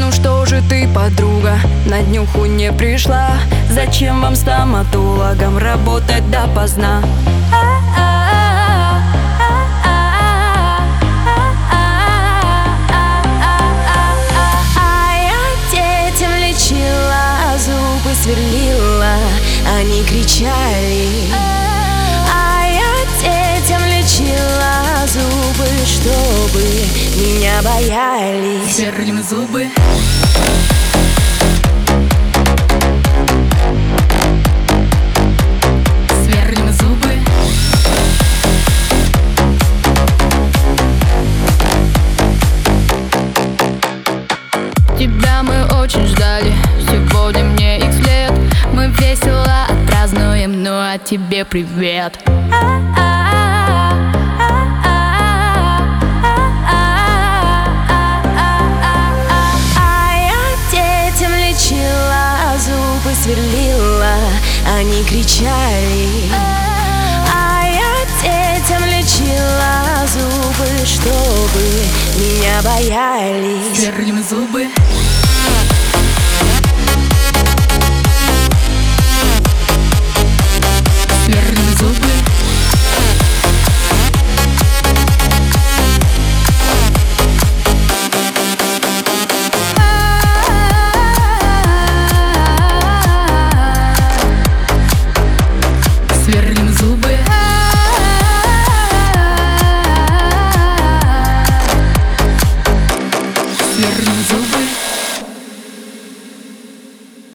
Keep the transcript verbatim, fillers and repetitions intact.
Ну что же ты, подруга, на днюху не пришла? Зачем вам стоматологам работать допоздна? А я детям лечила, зубы сверлила, они кричали. А я детям лечила зубы, чтобы меня боялись. Сверлим зубы. Сверлим зубы. Тебя мы очень ждали, сегодня мне икс лет. Мы весело отпразднуем, ну а тебе привет. Зубы сверлила, они кричали. А я детям лечила зубы, чтобы меня боялись. Сверлим зубы.